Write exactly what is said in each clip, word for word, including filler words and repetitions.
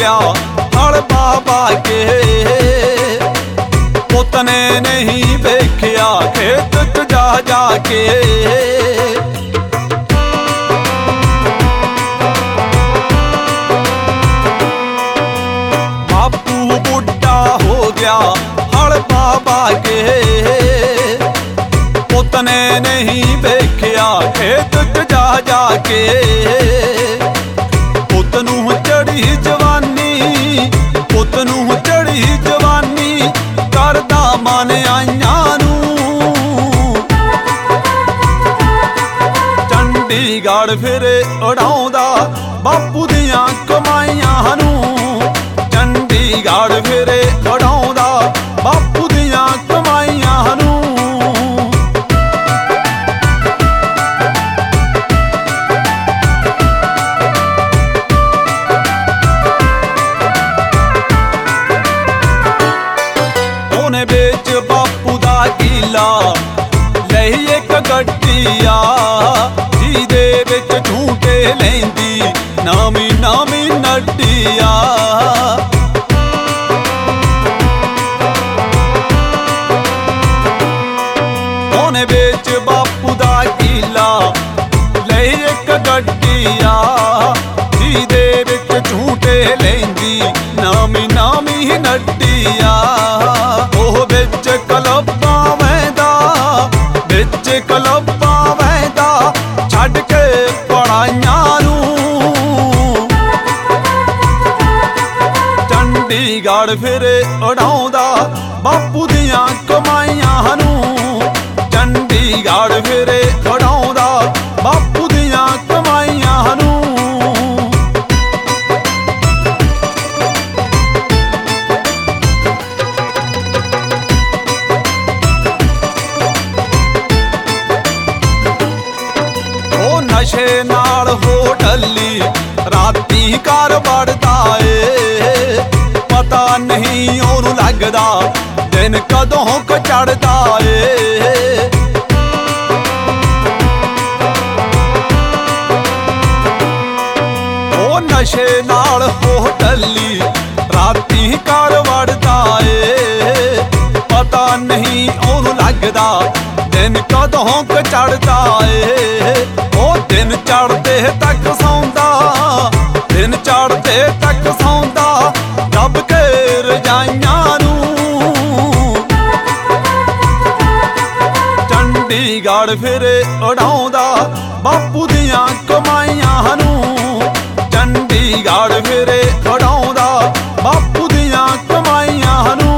ਗਿਆ ਹਲ ਬਾਬਾ ਕੇ। ਪੁੱਤ ਨੇ ਨਹੀਂ ਵੇਖਿਆ ਖੇਤ ਚ ਜਾ ਜਾ ਕੇ। ਬਾਪੂ ਬੁੱਢਾ ਹੋ ਗਿਆ ਹਲ ਬਾਬਾ ਕੇ। ਪੁੱਤ ਨੇ ਨਹੀਂ ਵੇਖਿਆ ਖੇਤ ਚ ਜਾ ਜਾ ਕੇ। ਪੁੱਤ ਨੂੰ ਚੜੀ ਜਵਾਨੀ, ਪੁੱਤ ਨੂੰ ਚੜੀ ਜਵਾਨੀ, ਕਰਦਾ ਮਨ ਆਈਆਂ ਨੂੰ। ਚੰਡੀਗੜ੍ਹ ਫਿਰੇ ਉਡਾਉਂਦਾ ਬਾਪੂ ਦੀਆਂ ਕਮਾਈਆਂ ਨੂੰ। ਚੰਡੀਗੜ੍ਹ ਫਿਰੇ ਉਡਾਉਂਦਾ ਬਾਪੂ ਦੀਆਂ ਕਮਾਈਆਂ ਨੂੰ। ਉਹਨੇ ਵੇਚ ਬਾਪੂ ਦਾ ਕੀਲਾ ਲਈ ਇੱਕ ਗੱਡੀਆ, ਜਿਹਦੇ ਵਿੱਚ ਝੂਟੇ ਲੈਂਦੀ ਨਾਮੀ ਨਾਮੀ ਨੱਡੀਆ। ਉਹਨੇ ਵੇਚ ਬਾਪੂ ਦਾ ਕੀਲਾ ਲਈ ਇੱਕ ਗੱਡੀਆ, ਜਿਹਦੇ ਵਿੱਚ ਝੂਟੇ ਲੈਂਦੀ ਨਾਮੀ ਨਾਮੀ ਨੱਡੀਆ। ਉਹ ਵਿੱਚ ਕਲੱਬਾਂ ਵਹਿੰਦਾ, ਵਿੱਚ ਕਲੱਬਾਂ ਵਹਿੰਦਾ, ਛੱਡ ਕੇ ਪੜਾਈਆਂ ਨੂੰ। ਚੰਡੀਗੜ੍ਹ ਫਿਰੇ ਉਡਾਉਂਦਾ ਬਾਪੂ ਦੀਆਂ ਕਮਾਈਆਂ ਨੂੰ। ਚੰਡੀਗੜ੍ਹ ਫਿਰੇ ਉਡਾਉਂਦਾ ਬਾਪੂ ਦੀਆਂ ਕਮਾਈਆਂ ਨੂੰ। ਨਸ਼ੇ ਨਾਲ ਹੋ ਢੱਲੀ ਰਾਤੀ ਘਰ ਵੜਦਾ ਏ। ਪਤਾ ਨਹੀਂ ਉਹਨੂੰ ਲੱਗਦਾ ਦਿਨ ਕਦੋਂ ਕੁ ਚੜ੍ਹਦਾ ਏ। ਉਹ ਨਸ਼ੇ ਨਾਲ ਹੋ ਢੱਲੀ ਰਾਤੀ ਘਰ ਵੜਦਾ ਏ। ਪਤਾ ਨਹੀਂ ਉਹਨੂੰ ਲੱਗਦਾ ਦਿਨ ਕਦੋਂ ਕੁ ਚੜ੍ਹਦਾ ਏ। ਉਹ ਦਿਨ ਚੜ੍ਹਦੇ ਤੱਕ ਸੌਂਦਾ, ਦਿਨ ਚੜ੍ਹਦੇ ਤੱਕ ਸੌਂਦਾ, ਦੱਬ ਕੇ ਰਜਾਈਆਂ ਨੂੰ। ਚੰਡੀਗੜ੍ਹ ਫਿਰੇ ਉਡਾਉਂਦਾ ਬਾਪੂ ਦੀਆਂ ਕਮਾਈਆਂ ਨੂੰ। ਚੰਡੀਗੜ੍ਹ ਫਿਰੇ ਉਡਾਉਂਦਾ ਬਾਪੂ ਦੀਆਂ ਕਮਾਈਆਂ ਨੂੰ।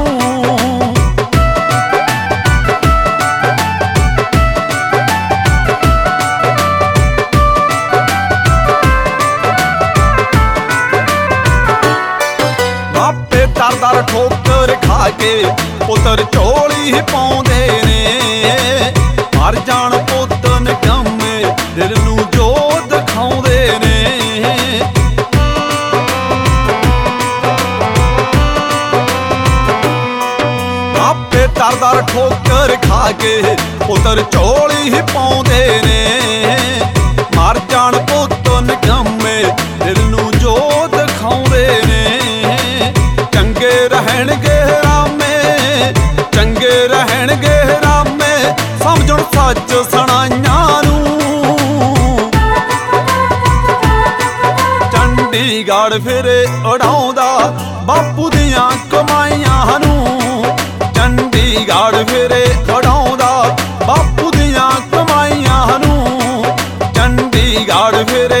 ਦਰ ਦਰ ਠੋਕਰ ਖਾ ਕੇ ਪੁੱਤਰ ਝੋਲੀ ਪਾਉਂਦੇ ਨੇ। ਮਰ ਜਾਣ ਪੁੱਤ ਨਿਕੰਮੇ ਦਿਲ ਨੂੰ ਜੋ ਦਿਖਾਉਂਦੇ ਨੇ। ਆਪੇ ਦਰ ਦਰ ਠੋਕਰ ਖਾ ਕੇ ਪੁੱਤਰ ਝੋਲੀ ਪਾਉਂਦੇ ਨੇ। ਮਰ ਜਾਣ ਪੁੱਤ ਨਿਕੰਮੇ ਦਿਲ ਨੂੰ ਜੋ ਦਿਖਾਉਂਦੇ ਨੇ। ਚੰਗੇ ਰਹਿਣਗੇ ਰਾਮੇ, ਚੰਗੇ ਰਹਿਣਗੇ ਰਾਮੇ, ਸਮਝਣ ਸੱਚ ਸੁਣਾਈਆਂ ਨੂੰ। ਚੰਡੀਗੜ੍ਹ ਫਿਰੇ ਉਡਾਉਂਦਾ ਬਾਪੂ ਦੀਆਂ ਕਮਾਈਆਂ ਨੂੰ। ਚੰਡੀਗੜ੍ਹ ਫਿਰੇ ਉਡਾਉਂਦਾ ਬਾਪੂ ਦੀਆਂ ਕਮਾਈਆਂ ਨੂੰ। ਚੰਡੀਗੜ੍ਹ ਫਿਰੇ